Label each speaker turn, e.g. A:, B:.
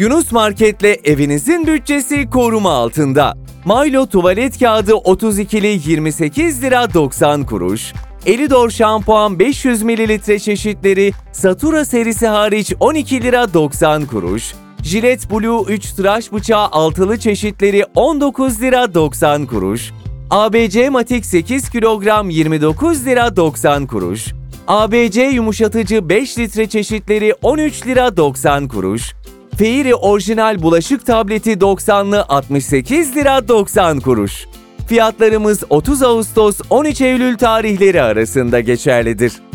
A: Yunus Market'le evinizin bütçesi koruma altında. Milo tuvalet kağıdı 32'li 28 lira 90 kuruş. Elidor şampuan 500 ml çeşitleri Satura serisi hariç 12 lira 90 kuruş. Gillette Blue 3 tıraş bıçağı altılı çeşitleri 19 lira 90 kuruş. ABC Matik 8 kilogram 29 lira 90 kuruş. ABC yumuşatıcı 5 litre çeşitleri 13 lira 90 kuruş. Fairy orijinal bulaşık tableti 90'lı 68 lira 90 kuruş. Fiyatlarımız 30 Ağustos 13 Eylül tarihleri arasında geçerlidir.